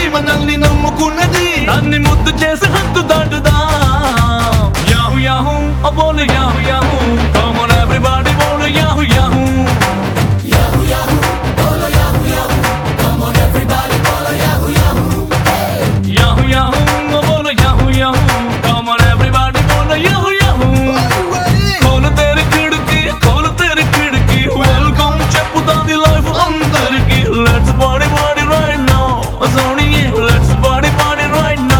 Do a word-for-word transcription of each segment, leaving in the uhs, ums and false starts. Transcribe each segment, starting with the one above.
మనల్ని నమ్ముకున్నది దాన్ని ముద్దు చేసి హద్దు దాటుదా యాహూ యాహూ అబోలు yahoo yahoo come on everybody బోలు యాహూ యాహూ యాహూ యాహూ బోలు yahoo yahoo come on everybody బోలు యాహూ యాహూ యాహూ యాహూ అబోలు yahoo yahoo come on everybody బోలు యాహూ యాహూ కోలు తెరి కిడికి కోలు తెరి కిడికి వెల్కమ్ చెప్పుతాది లైఫ్ అందరికి let's party party right now Sony let's party party right now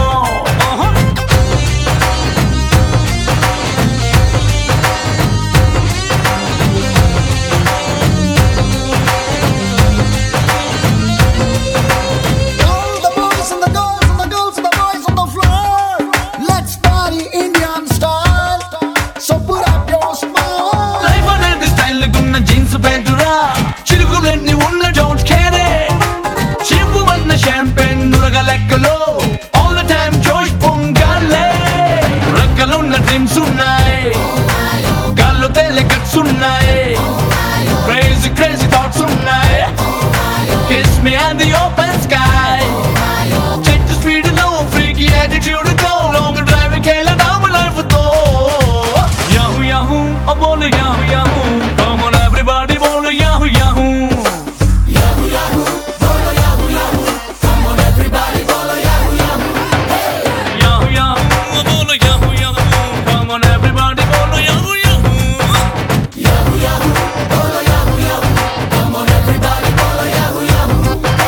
All the boys and the girls and the girls and the boys on the floor. Let's party Indian style. So put up your smile. Life అనేది style గున్న jeans ప్యాంటురా చిలుకులన్నీ ఉన్న don't care చిప్పు వన్న champagne నురగ లెక్కలో all the time జోష్ పొంగాలే రెక్కలున్న డ్రీమ్స్ ఉన్నాయి గాల్లో తేలే కట్స్ ఉన్నాయి క్రేజీ క్రేజీ థాట్స్ ఉన్నాయి kiss me and the open sky చెట్టు స్పీడ్ లో ఫ్రీకీ యాటిట్యూడ్ తో లాంగ్ డ్రైవ్ కేలదాం లైఫ్ తో యాహూ యాహూ అబోలు yahoo yahoo come on everybody బోలు యాహూ యాహూ యాహూ యాహూ బోలు yahoo yahoo come on everybody బోలు యాహూ యాహూ యాహూ యాహూ అబోలు yahoo yahoo come on everybody బోలు యాహూ యాహూ యాహూ యాహూ బోలు yahoo yahoo come on everybody బోలు yahoo yahoo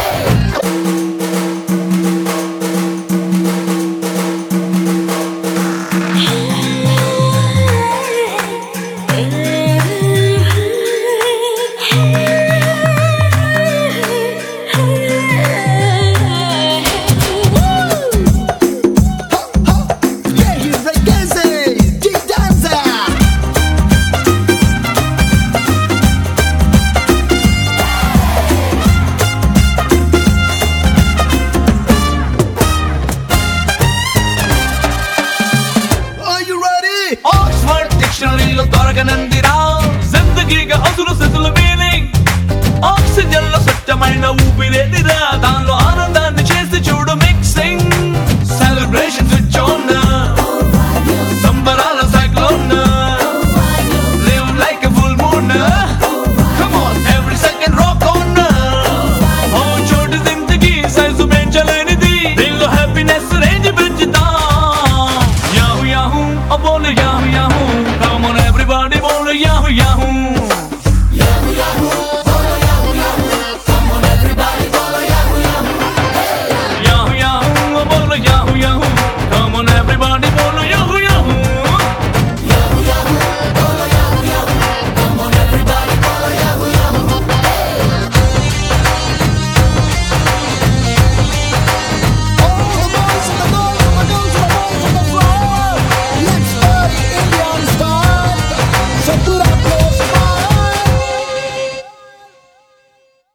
Yeah, he's the Gizzy, G-Dancer. Are you ready? Oxford డిక్షనరీలో దొరకనంది